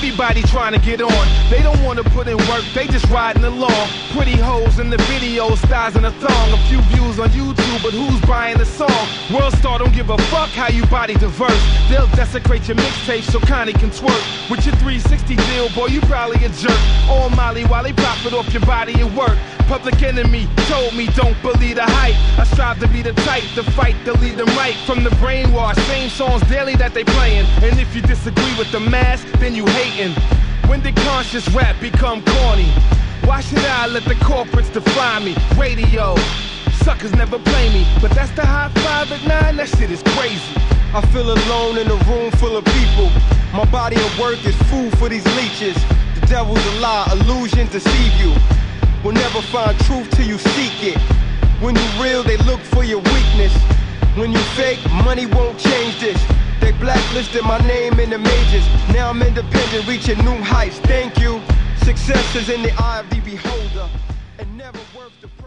Everybody trying to get on. They don't want to put in work, they just riding along. Pretty hoes in the videos, thighs in a thong. A few views on YouTube, but who's buying the song? World Star don't give a fuck how you body diverse. They'll desecrate your mixtape so Connie can twerk. With your 360 deal, boy, you probably a jerk. On Molly while they profit off your body and work. Public Enemy told me don't believe the hype. I strive to be the type to fight to lead them right from the brainwash. Same songs daily that they playing. And if you disagree with the mass, then you hating. When did conscious rap become corny? Why should I let the corporates define me? Radio, suckers never play me. But that's the high five at 9, that shit is crazy. I feel alone in a room full of people. My body of work is food for these leeches. The devil's a lie, illusion deceive you. Will never find truth till you seek it. When you real, they look for your weakness. When you fake, money won't change this. They blacklisted my name in the majors. Now I'm independent, reaching new heights. Thank you. Success is in the eye of the beholder, and never worth the